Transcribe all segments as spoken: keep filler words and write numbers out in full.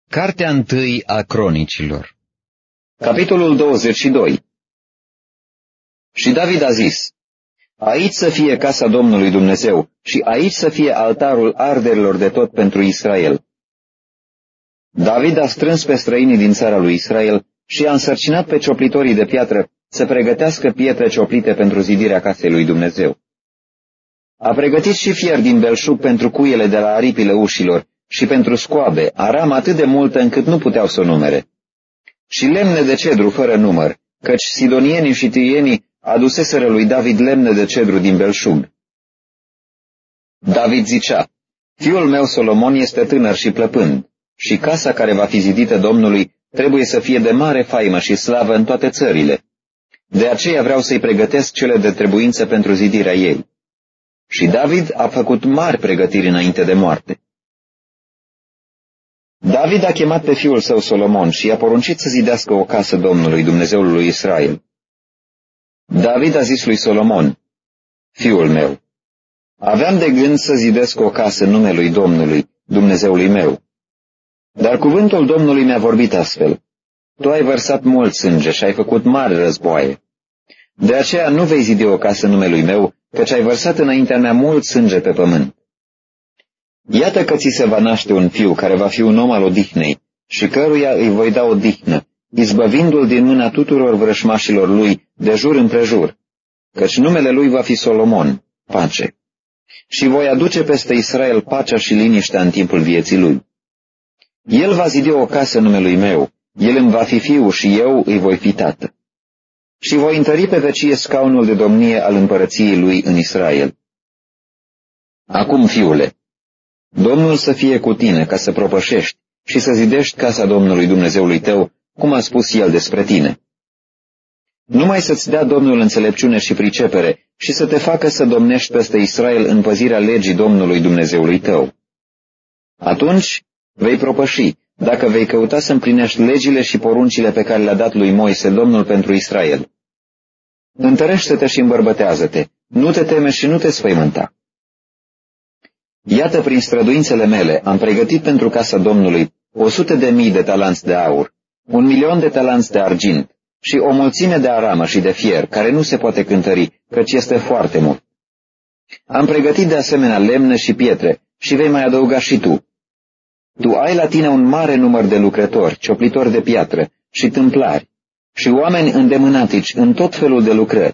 Cartea întâi a Cronicilor. Capitolul douăzeci și doi. Și David a zis: aici să fie casa Domnului Dumnezeu și aici să fie altarul arderilor de tot pentru Israel. David a strâns pe străinii din țara lui Israel și a însărcinat pe cioplitorii de piatră să pregătească pietre cioplite pentru zidirea casei lui Dumnezeu. A pregătit și fier din belșug pentru cuiele de la aripile ușilor și pentru scoabe, aram atât de multă încât nu puteau să o numere. Și lemne de cedru fără număr, căci sidonienii și tirienii aduseseră lui David lemne de cedru din belșug. David zicea: fiul meu Solomon este tânăr și plăpând, și casa care va fi zidită Domnului trebuie să fie de mare faimă și slavă în toate țările. De aceea vreau să-i pregătesc cele de trebuință pentru zidirea ei. Și David a făcut mari pregătiri înainte de moarte. David a chemat pe fiul său Solomon și i-a poruncit să zidească o casă Domnului, Dumnezeului lui Israel. David a zis lui Solomon: fiul meu, aveam de gând să zidesc o casă în numele Domnului, Dumnezeului meu. Dar cuvântul Domnului mi-a vorbit astfel: tu ai vărsat mult sânge și ai făcut mari războaie. De aceea nu vei zidi o casă în numele meu, căci ai vărsat înaintea mea mult sânge pe pământ. Iată că ți se va naște un fiu care va fi un om al odihnei și căruia îi voi da odihnă, izbăvindu-l din mâna tuturor vrășmașilor lui de jur împrejur, căci numele lui va fi Solomon, pace. Și voi aduce peste Israel pacea și liniștea în timpul vieții lui. El va zidi o casă numelui meu, el îmi va fi fiu și eu îi voi fi tată. Și voi întări pe vecie scaunul de domnie al împărăției lui în Israel. Acum, fiule, Domnul să fie cu tine ca să propășești și să zidești casa Domnului Dumnezeului tău, cum a spus el despre tine. Numai să-ți dea Domnul înțelepciune și pricepere și să te facă să domnești peste Israel în păzirea legii Domnului Dumnezeului tău. Atunci vei propăși, dacă vei căuta să împlinești legile și poruncile pe care le-a dat lui Moise Domnul pentru Israel. Întărește-te și îmbărbătează-te, nu te teme și nu te sfăimânta. Iată, prin străduințele mele am pregătit pentru casa Domnului o sută de mii de talanți de aur, un milion de talanți de argint și o mulțime de aramă și de fier, care nu se poate cântări, căci este foarte mult. Am pregătit de asemenea lemne și pietre și vei mai adăuga și tu. Tu ai la tine un mare număr de lucrători, cioplitori de piatră și tâmplari și oameni îndemânatici în tot felul de lucrări.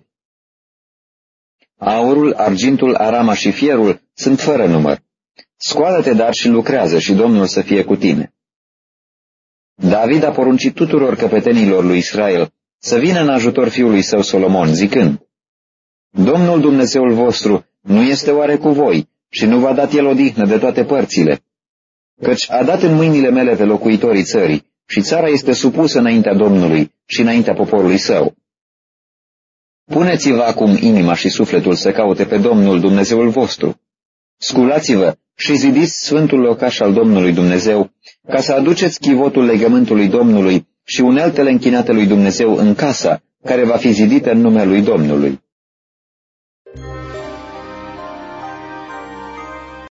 Aurul, argintul, arama și fierul sunt fără număr. Scoală-te dar și lucrează și Domnul să fie cu tine. David a poruncit tuturor căpetenilor lui Israel să vină în ajutor fiului său Solomon, zicând: Domnul Dumnezeul vostru nu este oare cu voi și nu v-a dat el odihnă de toate părțile? Căci a dat în mâinile mele pe locuitorii țării și țara este supusă înaintea Domnului și înaintea poporului său. Puneți-vă acum inima și sufletul să caute pe Domnul Dumnezeul vostru. Sculați-vă și zidiți sfântul locaș al Domnului Dumnezeu, ca să aduceți chivotul legământului Domnului și uneltele închinate lui Dumnezeu în casa care va fi zidită în numele lui Domnului.